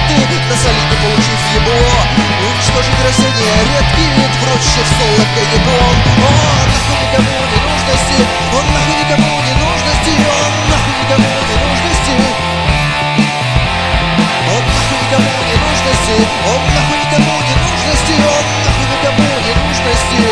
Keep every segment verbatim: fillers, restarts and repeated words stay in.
работу, насолить не получив ебло, уничтожить растения, редкий вид в роще в солодкой гибон. Он нахуй никому не нужности, он нахуй никому не нужности, он нахуй никому не нужности, он нахуй никому не нужности, он нахуй никому не нужности, он нахуй никому не нужности.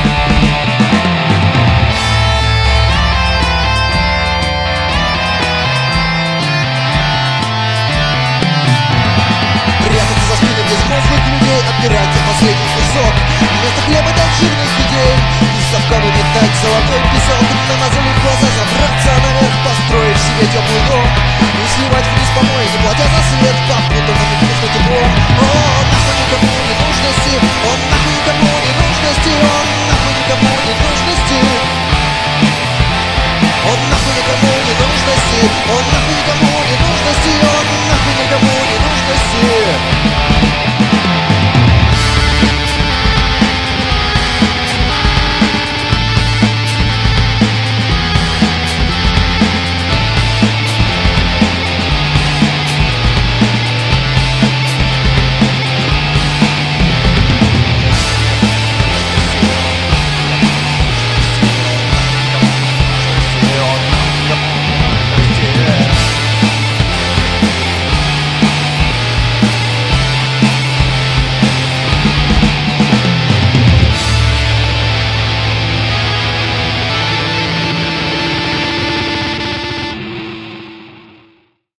Безмозглых людей отбирайте последний кусок. Вместо хлеба дать жирных идей, из совками метать золотой песок. Намазали глаза, забраться наверх, построив себе теплый дом и сливать вниз помой, не платя за свет, попутно намекнув на тепло. О, нахуй никому не нужности,